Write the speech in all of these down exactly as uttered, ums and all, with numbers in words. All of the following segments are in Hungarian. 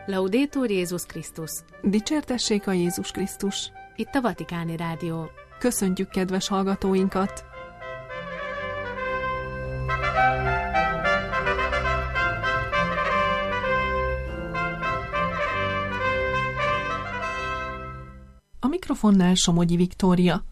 Laudetur Jézus Krisztus! Dicsértessék a Jézus Krisztus! Itt a Vatikáni Rádió. Köszöntjük kedves hallgatóinkat! A mikrofonnál Somogyi Viktória.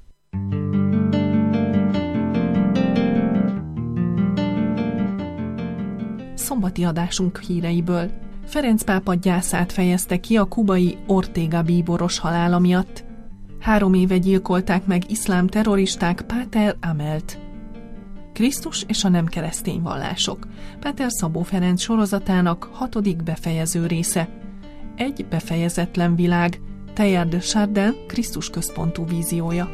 Szombati adásunk híreiből. Ferenc pápa gyászát fejezte ki a kubai Ortega bíboros halála miatt. Három éve gyilkolták meg iszlám terroristák Páter Amelt. Krisztus és a nem keresztény vallások. Páter Szabó Ferenc sorozatának hatodik befejező része. Egy befejezetlen világ. Teilhard de Chardin Krisztus központú víziója.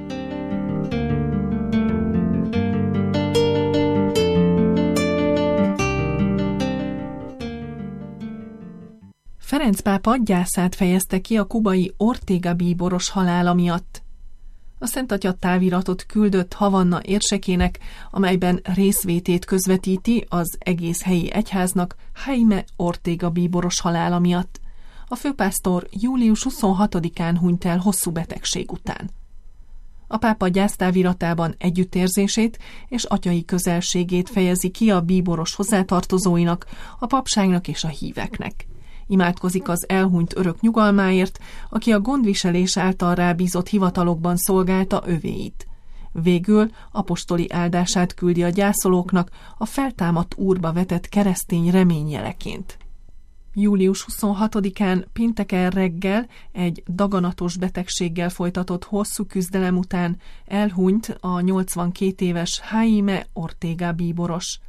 Ferenc pápa gyászát fejezte ki a kubai Ortega bíboros halála miatt. A Szent Atya táviratot küldött Havanna érsekének, amelyben részvétét közvetíti az egész helyi egyháznak Jaime Ortega bíboros halála miatt. A főpásztor július huszonhatodikán hunyt el hosszú betegség után. A pápa gyásztáviratában együttérzését és atyai közelségét fejezi ki a bíboros hozzátartozóinak, a papságnak és a híveknek. Imádkozik az elhunyt örök nyugalmáért, aki a gondviselés által rábízott hivatalokban szolgálta övéit. Végül apostoli áldását küldi a gyászolóknak a feltámadt Úrba vetett keresztény reményjeleként. július huszonhatodikán pénteken reggel egy daganatos betegséggel folytatott hosszú küzdelem után elhunyt a nyolcvankét éves Jaime Ortega bíboros.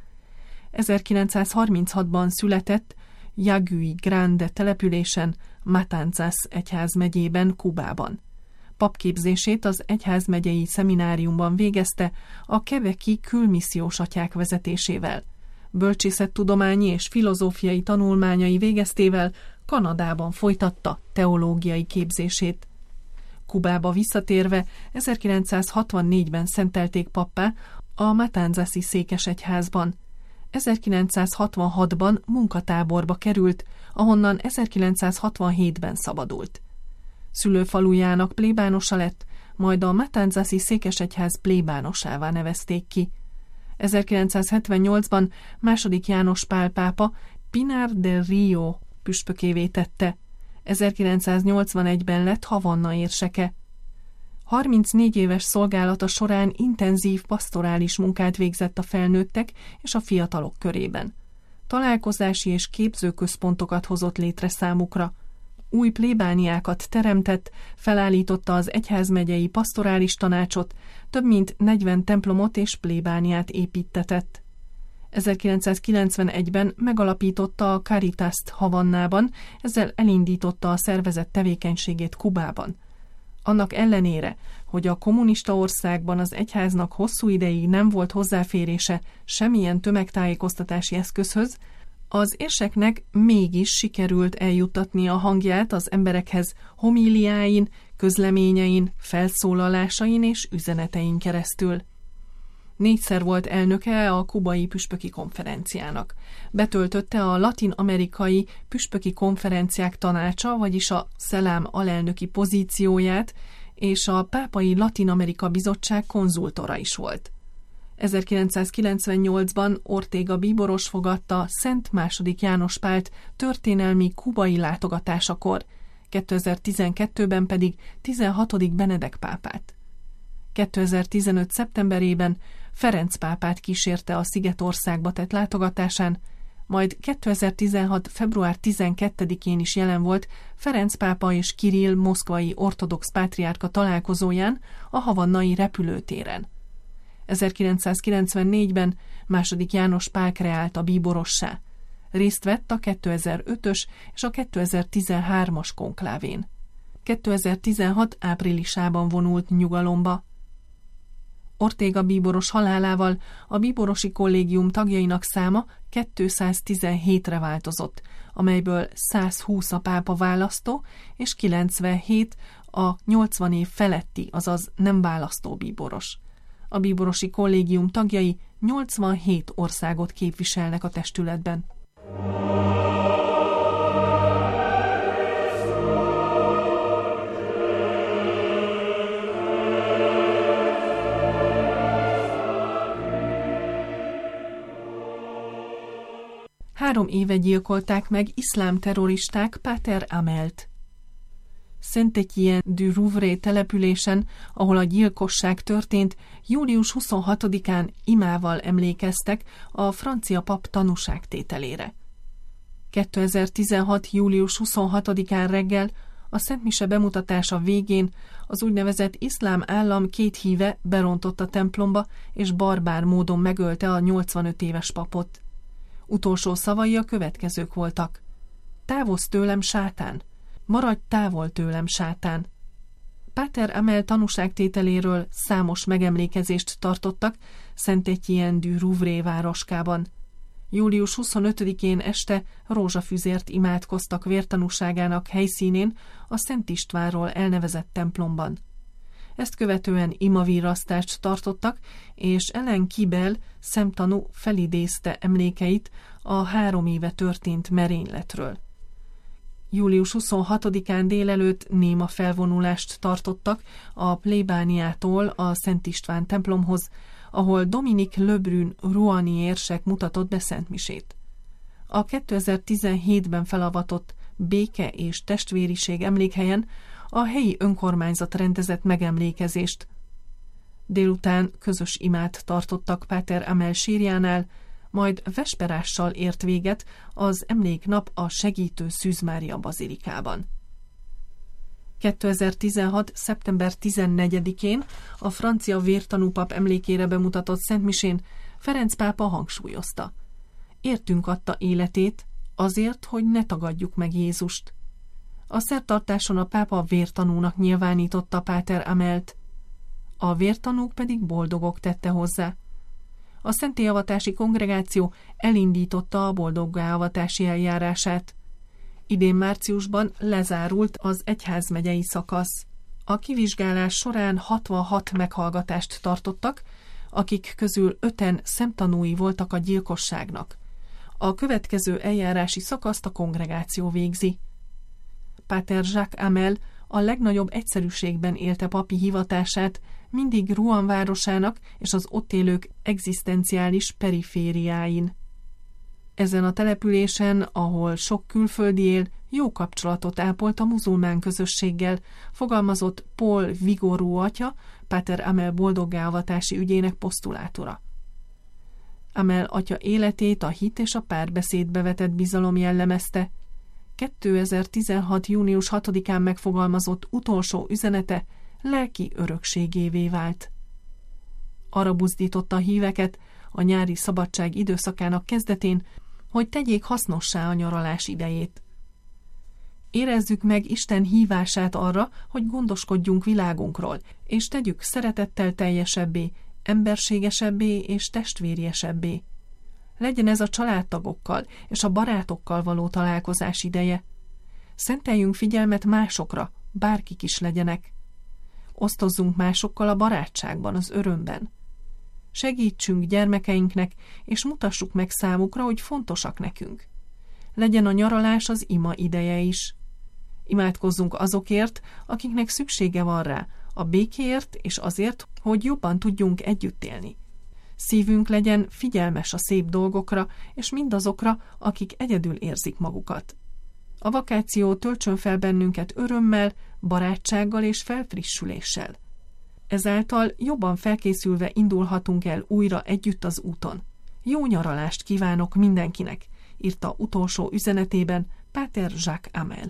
ezerkilencszázharminchatban született Yagüi Grande településen, Matanzas egyházmegyében, Kubában. Papképzését az egyházmegyei szemináriumban végezte a quebeci külmissziós atyák vezetésével. Bölcsészettudományi és filozófiai tanulmányai végeztével Kanadában folytatta teológiai képzését. Kubába visszatérve ezerkilencszázhatvannégyben szentelték pappá a Matanzasi székesegyházban. ezerkilencszázhatvanhatban munkatáborba került, ahonnan ezerkilencszázhatvanhétben szabadult. Szülőfalujának plébánosa lett, majd a Matanzasi székesegyház plébánosává nevezték ki. ezerkilencszázhetvennyolcban második János Pál pápa Pinar del Rio püspökévé tette. ezerkilencszáznyolcvanegyben lett Havanna érseke. harmincnégy éves szolgálata során intenzív pastorális munkát végzett a felnőttek és a fiatalok körében. Találkozási és képzőközpontokat hozott létre számukra. Új plébániákat teremtett, felállította az egyházmegyei pastorális tanácsot, több mint negyven templomot és plébániát építtetett. ezerkilencszázkilencvenegyben megalapította a Caritást Havannában, ezzel elindította a szervezet tevékenységét Kubában. Annak ellenére, hogy a kommunista országban az egyháznak hosszú ideig nem volt hozzáférése semmilyen tömegtájékoztatási eszközhöz, az érseknek mégis sikerült eljuttatni a hangját az emberekhez homíliáin, közleményein, felszólalásain és üzenetein keresztül. Négyszer volt elnöke a kubai püspöki konferenciának. Betöltötte a latin-amerikai püspöki konferenciák tanácsa, vagyis a Szelám alelnöki pozícióját, és a Pápai Latin-Amerika Bizottság konzultora is volt. ezerkilencszázkilencvennyolcban Ortega bíboros fogadta Szent második János Pált történelmi kubai látogatásakor, kétezer-tizenkettőben pedig tizenhatodik Benedek pápát. kétezer-tizenöt szeptemberében Ferenc pápát kísérte a Szigetországba tett látogatásán, majd kétezer-tizenhat február tizenkettedikén is jelen volt Ferenc pápa és Kirill moszkvai ortodox pátriárka találkozóján a havannai repülőtéren. ezerkilencszázkilencvennégyben második János Pál kreálta bíborossá. Részt vett a kétezer-ötös és a kétezer-tizenhármas konklávén. kétezer-tizenhat áprilisában vonult nyugalomba. Ortega bíboros halálával a bíborosi kollégium tagjainak száma kétszáztizenhétre változott, amelyből százhúsz a pápa választó és kilencvenhét a nyolcvan év feletti, azaz nem választó bíboros. A bíborosi kollégium tagjai nyolcvanhét országot képviselnek a testületben. Három éve gyilkolták meg iszlám terroristák Páter Amelt. Saint-Étienne-du-Rouvray településen, ahol a gyilkosság történt, július huszonhatodikán imával emlékeztek a francia pap tanúságtételére. kétezer-tizenhat. július huszonhatodikán reggel a szentmise bemutatása végén az úgynevezett iszlám állam két híve berontott a templomba, és barbár módon megölte a nyolcvanöt éves papot. Utolsó szavai a következők voltak: távozz tőlem, sátán! Maradj távol tőlem, sátán! Páter Amel tanúságtételéről számos megemlékezést tartottak Saint-Étienne-du-Rouvray városkában. július huszonötödikén este rózsafüzért imádkoztak vértanúságának helyszínén a Szent Istvánról elnevezett templomban. Ezt követően imavirasztást tartottak, és Ellen Kibel szemtanú felidézte emlékeit a három éve történt merényletről. július huszonhatodikán délelőtt néma felvonulást tartottak a plébániától a Szent István templomhoz, ahol Dominique Lebrun roueni érsek mutatott be szentmisét. A kétezer-tizenhétben felavatott Béke és Testvériség emlékhelyen a helyi önkormányzat rendezett megemlékezést. Délután közös imát tartottak Páter Amel sírjánál, majd vesperással ért véget az emléknap a Segítő Szűz Mária bazilikában. kétezer-tizenhat. szeptember tizennegyedikén a francia vértanúpap emlékére bemutatott szentmisén Ferenc pápa hangsúlyozta: értünk adta életét azért, hogy ne tagadjuk meg Jézust. A szertartáson a pápa vértanúnak nyilvánította Páter Amelt, a vértanúk pedig boldogok, tette hozzá. A szentélyavatási kongregáció elindította a boldoggáavatási eljárását. Idén márciusban lezárult az egyházmegyei szakasz. A kivizsgálás során hatvanhat meghallgatást tartottak, akik közül öten szemtanúi voltak a gyilkosságnak. A következő eljárási szakaszt a kongregáció végzi. Páter Jacques Amel a legnagyobb egyszerűségben élte papi hivatását, mindig Rouen városának és az ott élők egzisztenciális perifériáin. Ezen a településen, ahol sok külföldi él, jó kapcsolatot ápolt a muzulmán közösséggel, fogalmazott Paul Vigorú atya, Páter Amel boldoggáavatási ügyének posztulátora. Amel atya életét a hit és a párbeszédbe vetett bizalom jellemezte. kétezer-tizenhat. június hatodikán megfogalmazott utolsó üzenete lelki örökségévé vált. Arra buzdította a híveket a nyári szabadság időszakának kezdetén, hogy tegyék hasznossá a nyaralás idejét. Érezzük meg Isten hívását arra, hogy gondoskodjunk világunkról, és tegyük szeretettel teljesebbé, emberségesebbé és testvériesebbé. Legyen ez a családtagokkal és a barátokkal való találkozás ideje. Szenteljünk figyelmet másokra, bárkik is legyenek. Osztozzunk másokkal a barátságban, az örömben. Segítsünk gyermekeinknek, és mutassuk meg számukra, hogy fontosak nekünk. Legyen a nyaralás az ima ideje is. Imádkozzunk azokért, akiknek szüksége van rá, a békéért és azért, hogy jobban tudjunk együtt élni. Szívünk legyen figyelmes a szép dolgokra, és mindazokra, akik egyedül érzik magukat. A vakáció töltsön fel bennünket örömmel, barátsággal és felfrissüléssel. Ezáltal jobban felkészülve indulhatunk el újra együtt az úton. Jó nyaralást kívánok mindenkinek, írta utolsó üzenetében Páter Jacques Amel.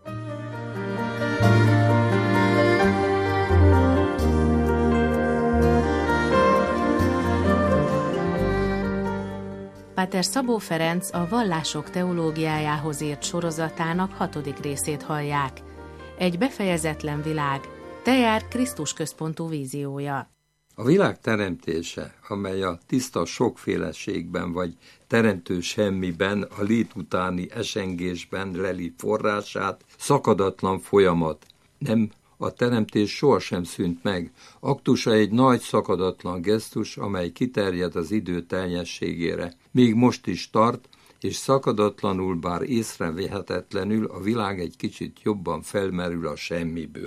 Páter Szabó Ferenc a Vallások teológiájához írt sorozatának hatodik részét hallják. Egy befejezetlen világ, Teilhard Krisztus központú víziója. A világ teremtése, amely a tiszta sokféleségben vagy teremtő semmiben, a lét utáni esengésben leli forrását, szakadatlan folyamat. Nem, a teremtés sohasem szűnt meg. Aktusa egy nagy szakadatlan gesztus, amely kiterjed az idő teljességére. Még most is tart, és szakadatlanul, bár észrevehetetlenül a világ egy kicsit jobban felmerül a semmiből.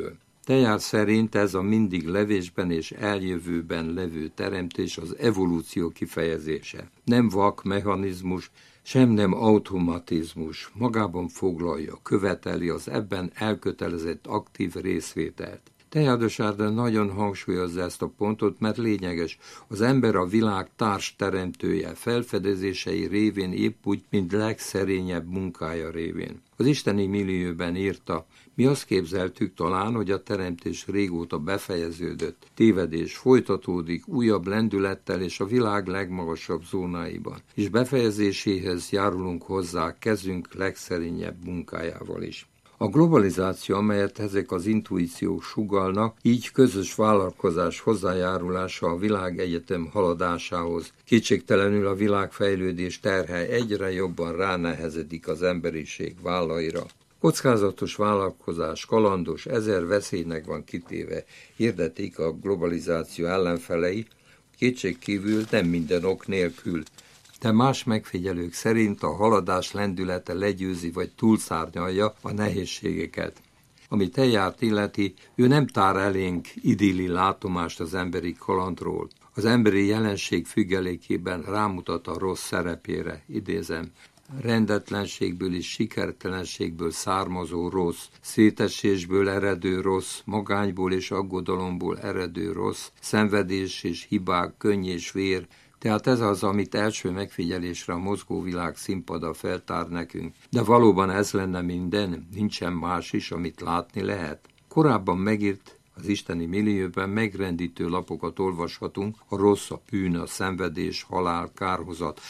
Teilhard szerint ez a mindig levésben és eljövőben levő teremtés az evolúció kifejezése. Nem vak mechanizmus, sem nem automatizmus, magában foglalja, követeli az ebben elkötelezett aktív részvételt. Teilhard de Chardin nagyon hangsúlyozza ezt a pontot, mert lényeges, az ember a világ társ teremtője, felfedezései révén épp úgy, mint legszerényebb munkája révén. Az isteni millióben írta, mi azt képzeltük talán, hogy a teremtés régóta befejeződött, tévedés folytatódik újabb lendülettel és a világ legmagasabb zónáiban, és befejezéséhez járulunk hozzá kezünk legszerényebb munkájával is. A globalizáció, amelyet ezek az intuíciók sugallnak, így közös vállalkozás hozzájárulása a világegyetem haladásához. Kétségtelenül a világfejlődés terhe egyre jobban ránehezedik az emberiség vállaira. Kockázatos vállalkozás, kalandos, ezer veszélynek van kitéve, hirdetik a globalizáció ellenfelei, kétségkívül nem minden ok nélkül. De más megfigyelők szerint a haladás lendülete legyőzi vagy túlszárnyalja a nehézségeket. Ami Teilhard illeti, ő nem tár elénk idilli látomást az emberi kalandról. Az emberi jelenség függelékében rámutat a rossz szerepére, idézem, rendetlenségből és sikertelenségből származó rossz, szétesésből eredő rossz, magányból és aggodalomból eredő rossz, szenvedés és hibák, könny és vér. Tehát ez az, amit első megfigyelésre a mozgóvilág színpada feltár nekünk. De valóban ez lenne minden, nincsen más is, amit látni lehet. Korábban megírt az isteni millióben megrendítő lapokat olvashatunk a rossz, a bűn, a szenvedés, halál, kárhozat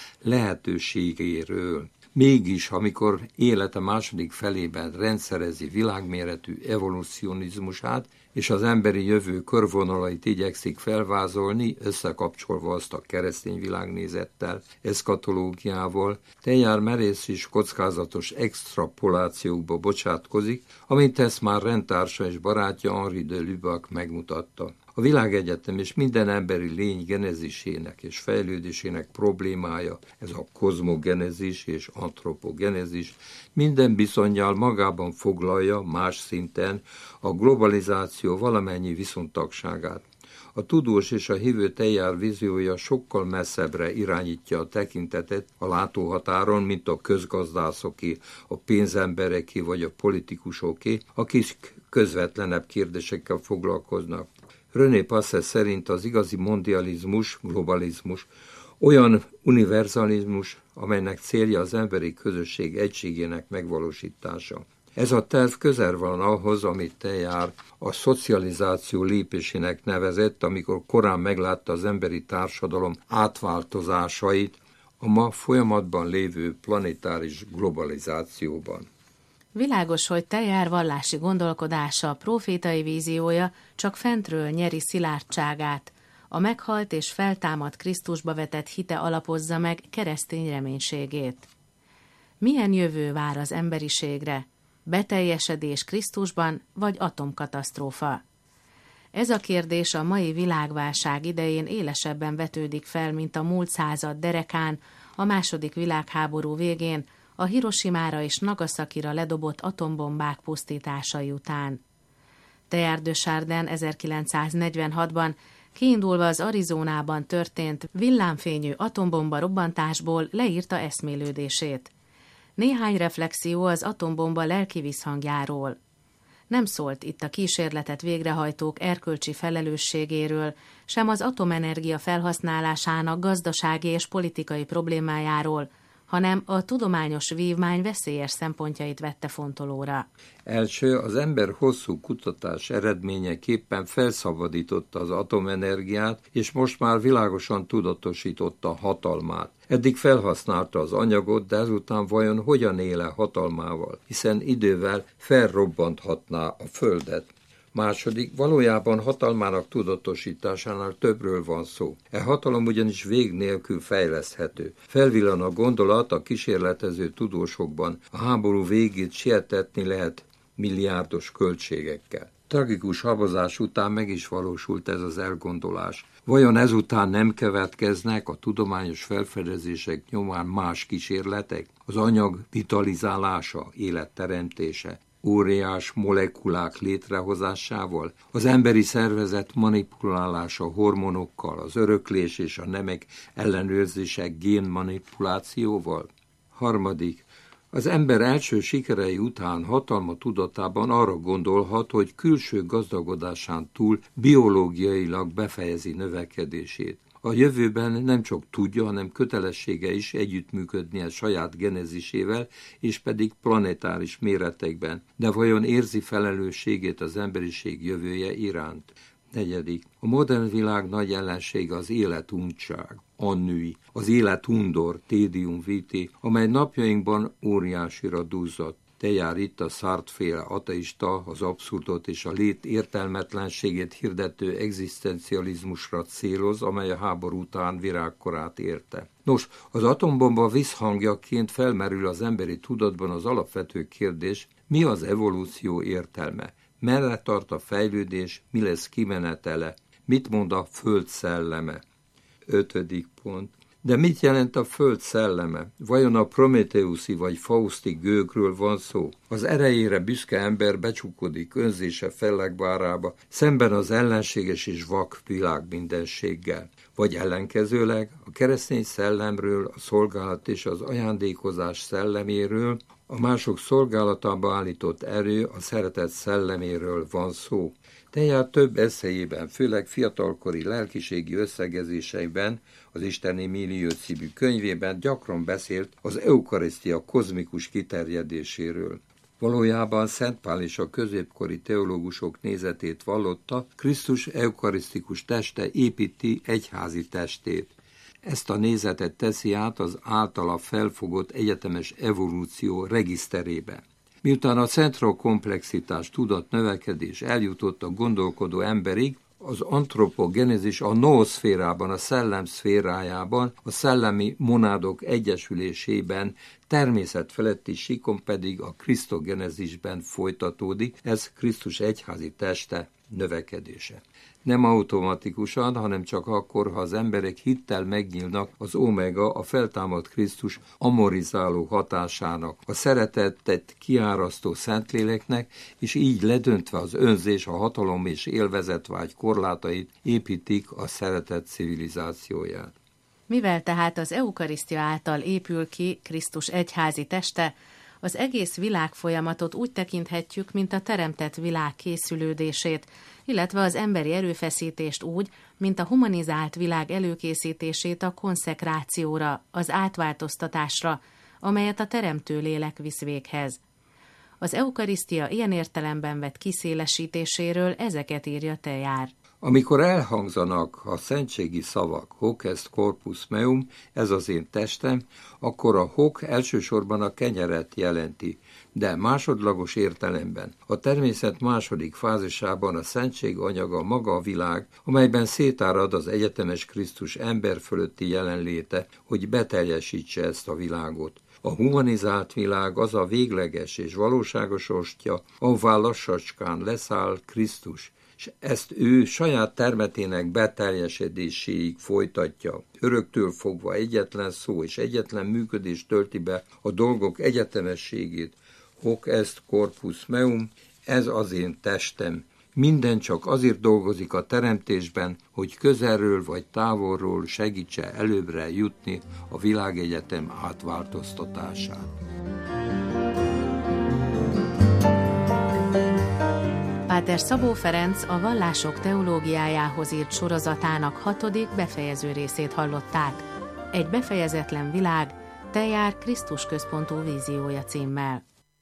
lehetőségéről. Mégis, amikor élete második felében rendszerezi világméretű evolucionizmusát, és az emberi jövő körvonalait igyekszik felvázolni, összekapcsolva azt a keresztény világnézettel, eszkatológiával, Teilhard merész és kockázatos extrapolációkba bocsátkozik, amint ezt már rendtársa és barátja Henri de Lubac megmutatta. A világegyetem és minden emberi lény genezisének és fejlődésének problémája, ez a kozmogenezis és antropogenezis, minden bizonnyal magában foglalja más szinten a globalizáció valamennyi viszontagságát. A tudós és a hívő Teilhard víziója sokkal messzebbre irányítja a tekintetet a látóhatáron, mint a közgazdászoké, a pénzembereké vagy a politikusoké, akik közvetlenebb kérdésekkel foglalkoznak. René Passet szerint az igazi mondializmus, globalizmus olyan univerzalizmus, amelynek célja az emberi közösség egységének megvalósítása. Ez a terv közel van ahhoz, amit Teilhard a szocializáció lépésének nevezett, amikor korán meglátta az emberi társadalom átváltozásait a ma folyamatban lévő planetáris globalizációban. Világos, hogy Teilhard vallási gondolkodása, profétai víziója csak fentről nyeri szilárdságát, a meghalt és feltámadt Krisztusba vetett hite alapozza meg keresztény reménységét. Milyen jövő vár az emberiségre? Beteljesedés Krisztusban vagy atomkatasztrófa? Ez a kérdés a mai világválság idején élesebben vetődik fel, mint a múlt század derekán, a második világháború végén, a Hirosimára és Nagasakira ledobott atombombák pusztításai után. Teilhard de Chardin ezerkilencszáznegyvenhatban kiindulva az Arizonában történt villámfényű atombomba robbantásból leírta eszmélődését. Néhány reflexió az atombomba lelki visszhangjáról. Nem szólt itt a kísérletet végrehajtók erkölcsi felelősségéről, sem az atomenergia felhasználásának gazdasági és politikai problémájáról, hanem a tudományos vívmány veszélyes szempontjait vette fontolóra. Első, az ember hosszú kutatás eredményeképpen felszabadította az atomenergiát, és most már világosan tudatosította hatalmát. Eddig felhasználta az anyagot, de ezután vajon hogyan éle hatalmával, hiszen idővel felrobbanthatná a Földet. Második, valójában hatalmának tudatosításánál többről van szó. E hatalom ugyanis vég nélkül fejleszthető. Felvillan a gondolat a kísérletező tudósokban. A háború végét sietetni lehet milliárdos költségekkel. Tragikus habozás után meg is valósult ez az elgondolás. Vajon ezután nem következnek a tudományos felfedezések nyomán más kísérletek? Az anyag vitalizálása, életteremtése. óriás molekulák létrehozásával, az emberi szervezet manipulálása hormonokkal, az öröklés és a nemek ellenőrzése génmanipulációval. Harmadik, az ember első sikerei után hatalma tudatában arra gondolhat, hogy külső gazdagodásán túl biológiailag befejezi növekedését. A jövőben nem csak tudja, hanem kötelessége is együttműködnie saját genezisével, és pedig planetáris méretekben, de vajon érzi felelősségét az emberiség jövője iránt? Negyedik. A modern világ nagy ellensége az életuntság, annui, az életundor, tédium vitae, amely napjainkban óriásira duzzadt. Te jár itt a Sartre-féle ateista, az abszurdot és a lét értelmetlenségét hirdető egzisztencializmusra céloz, amely a háború után virágkorát érte. Nos, az atombomba visszhangjaként felmerül az emberi tudatban az alapvető kérdés, mi az evolúció értelme? Merre tart a fejlődés, mi lesz kimenetele? Mit mond a föld szelleme? Ötödik pont. De mit jelent a föld szelleme? Vajon a prometeuszi vagy fauszti gőgről van szó? Az erejére büszke ember becsukodik önzése fellegvárába, szemben az ellenséges és vak világ mindenséggel. Vagy ellenkezőleg a keresztény szellemről, a szolgálat és az ajándékozás szelleméről, a mások szolgálatába állított erő, a szeretet szelleméről van szó. Teljár több eszéjében, főleg fiatalkori lelkiségi összegezéseiben, az Isteni Millió című könyvében gyakran beszélt az eukarisztia kozmikus kiterjedéséről. Valójában Szent Pál is a középkori teológusok nézetét vallotta, Krisztus eukarisztikus teste építi egyházi testét. Ezt a nézetet teszi át az általa felfogott egyetemes evolúció regiszterébe. Miután a centrokomplexitás tudat növekedés eljutott a gondolkodó emberig, az antropogenezis a nooszférában, a szellem szférájában, a szellemi monádok egyesülésében, természetfeletti síkon pedig a krisztogenezisben folytatódik, ez Krisztus egyházi teste növekedése. Nem automatikusan, hanem csak akkor, ha az emberek hittel megnyílnak az omega, a feltámadt Krisztus amorizáló hatásának, a szeretetet kiárasztó Szentléleknek, és így ledöntve az önzés, a hatalom és élvezetvágy korlátait építik a szeretet civilizációját. Mivel tehát az eukarisztia által épül ki Krisztus egyházi teste, az egész világfolyamatot úgy tekinthetjük, mint a teremtett világ készülődését, illetve az emberi erőfeszítést úgy, mint a humanizált világ előkészítését a konszekrációra, az átváltoztatásra, amelyet a teremtő lélek visz véghez. Az eukarisztia ilyen értelemben vett kiszélesítéséről ezeket írja Teilhard. Amikor elhangzanak a szentségi szavak, hoc est corpus meum, ez az én testem, akkor a hoc elsősorban a kenyeret jelenti, de másodlagos értelemben. A természet második fázisában a szentség anyaga maga a világ, amelyben szétárad az egyetemes Krisztus ember fölötti jelenléte, hogy beteljesítse ezt a világot. A humanizált világ az a végleges és valóságos ostya, ahová lassacskán leszáll Krisztus, és ezt ő saját termetének beteljesedéséig folytatja. Öröktől fogva egyetlen szó és egyetlen működés tölti be a dolgok egyetemességét. Hoc est corpus meum, ez az én testem. Minden csak azért dolgozik a teremtésben, hogy közelről vagy távolról segítse előbbre jutni a világegyetem átváltoztatását. Páter Szabó Ferenc a Vallások teológiájához írt sorozatának hatodik befejező részét hallották. Egy befejezetlen világ, Teilhard Krisztus központú víziója címmel.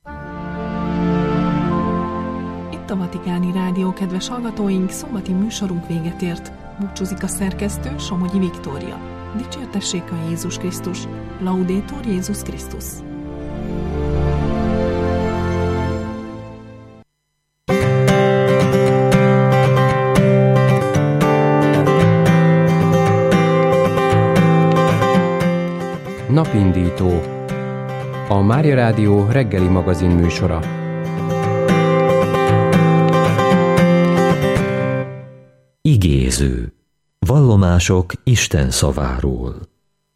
Itt a Vatikáni Rádió, kedves hallgatóink, szombati műsorunk véget ért. Búcsúzik a szerkesztő, Somogyi Viktória. Dicsértessék a Jézus Krisztus! Laudetur Jézus Krisztus! Napindító. A Mária Rádió reggeli magazin műsora. Igéző. Vallomások Isten szaváról.